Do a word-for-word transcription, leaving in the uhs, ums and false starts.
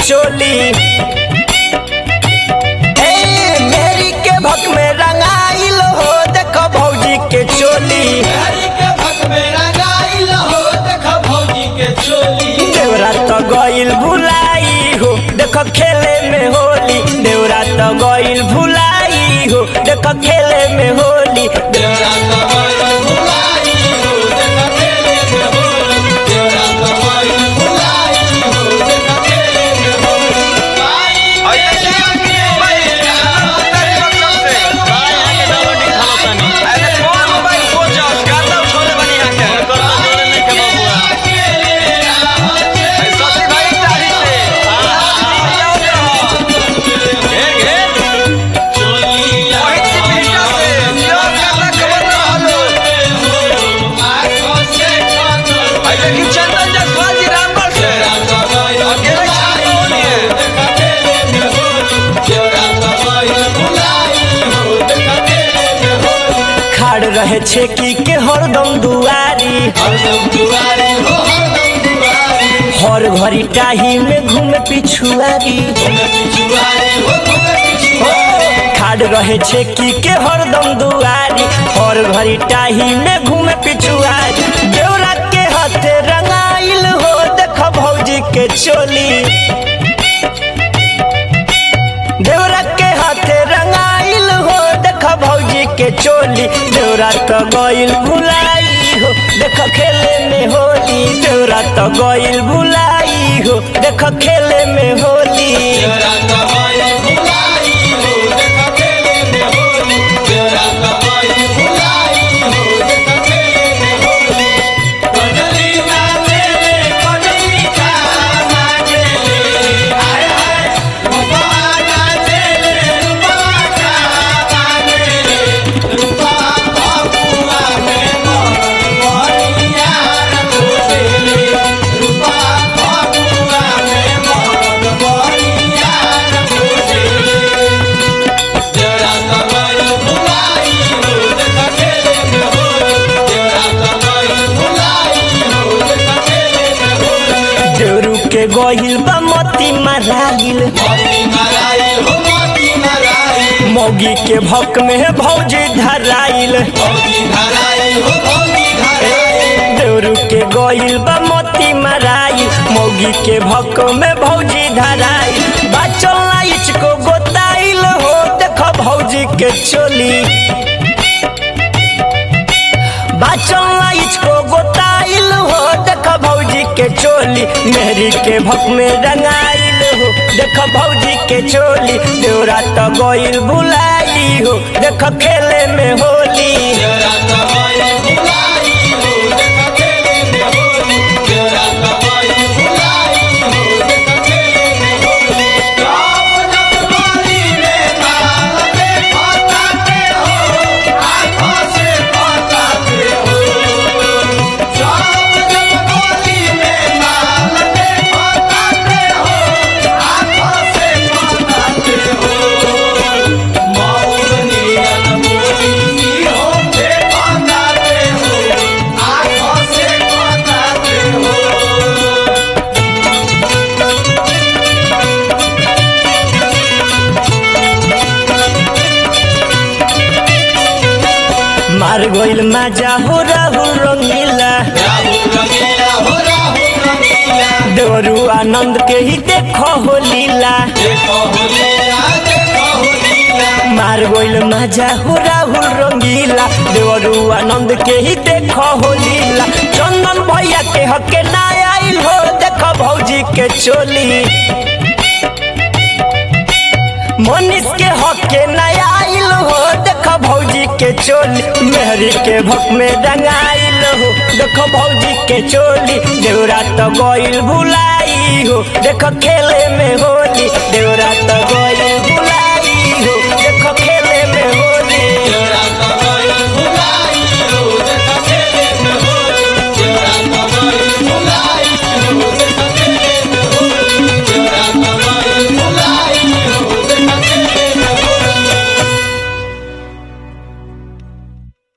चोली। ए मेहरी के भक में रंगाइल हो देखो भौजी के चोली। मेहरी के भक में रंगाइल हो देखो भौजी के चोली। देवरा तो गइल भुलाई हो देखो खेले में होली। देवरा तो गइल भुलाई हो देखो खेले में होली। देवरा तो गइल भुलाई हो देखो खेले में होली। देवरा तो गइल भुलाई हो देखो खेले में होली। ऐसे के भैया तेरे कसम से भाई आके डाउनलोडिंग खालो तनी अरे कौन मोबाइल कोचस गाता छोड़े बनी आके कर जोड़े नहीं के बाबूआ ससी भाई तारी से हां घेर घेर चोली वही चिपीटा से जो करना खबर ना हलो आंखों से काजल अरे की चंदन जसवाल जी रामगढ़ से देवरा तो गइल अकेले छाप होनी है देखो खेले में होली। देवरा तो गइल भुलाई हो देखो खेले में होली। खाड़ रहे छेकी के हरदम दुआरी। हरदम दुआरी हो हरदम दुआरी। हर घड़ी टाही में घूमे पिछुआरी। घूमे पिछुआरी हो घूमे पिछुआरी। खाड़ रहे छेकी के हरदम दुआरी। हर घड़ी टाही में घूमे पिछुआरी। देवरा के हाथे रंगाइल हो देखो भौजी के चोली। देवरा के हाथे रंगाइल हो देखो भौजी के चोली। देवरा तो गइल भुलाई हो देखो खेले में होली। देवरा तो गइल भुलाई हो देखो खेले में होली। देवरा तो गइल भुलाई हो देखो खेले में होली। देवरा तो गइल भुलाई हो देखो खेले में होली। कजली ना तेरे कजली का मांगेले हाय हाय। रूपा ना तेरे रूपा का मांगेले। रूपा बाबुआ में मरद बनिया खोजेले। रूपा बाबुआ में मरद बनिया खोजेले। देवरा तो गइल भुलाई हो देखो खेले में होली। देवरा तो गइल भुलाई हो देखो खेले में होली। देवरू के गइल बा मोती माराइल। मोती माराइल हो मोती माराइल। मौगी के भक में भौजी धराइल। भौजी धराइल हो भौजी धराइल। देवरू के गइल बा मोती माराइल। मौगी के भक में भौजी धराइल। बचल नाइच को गोताइल हो देखो भौजी के चोली। बचल नाइच को गोताइल हो देखो भौजी के चोली। मेहरी के भक में रंगाइल हो देखो भौजी के चोली। देवरा तो गइल भुलाई हो देखो खेले में होली। देवरा तो गइल भुलाई हो देखो खेले में होली। देवरा तो गइल भुलाई हो देखो खेले में होली। जब जब गली में माल देखताते हो आँखों से बताते हो। जब जब गली में माल देखताते हो आँखों से बताते हो। मौनियत बोली हो देखताते हो आँखों से बताते हो। मार गइल माजा हो राहुल रंगीला। राहुल रंगीला हो राहुल रंगीला। देवरू आनंद के ही देखो हो लीला। देखो हो लीला देखो हो लीला। मार गइल माजा हो राहुल रंगीला। देवरू आनंद के ही देखो हो लीला। चंदन भैया के हके ना आइल हो देखो भौजी के चोली। मनीष के हके ना आइल हो देखो भौजी के चोली। मेहरी के भक में रंगाइल हो देखो भौजी के चोली। देवरा तो गइल भुलाई हो देखो खेले में होली। देवरा तो गइल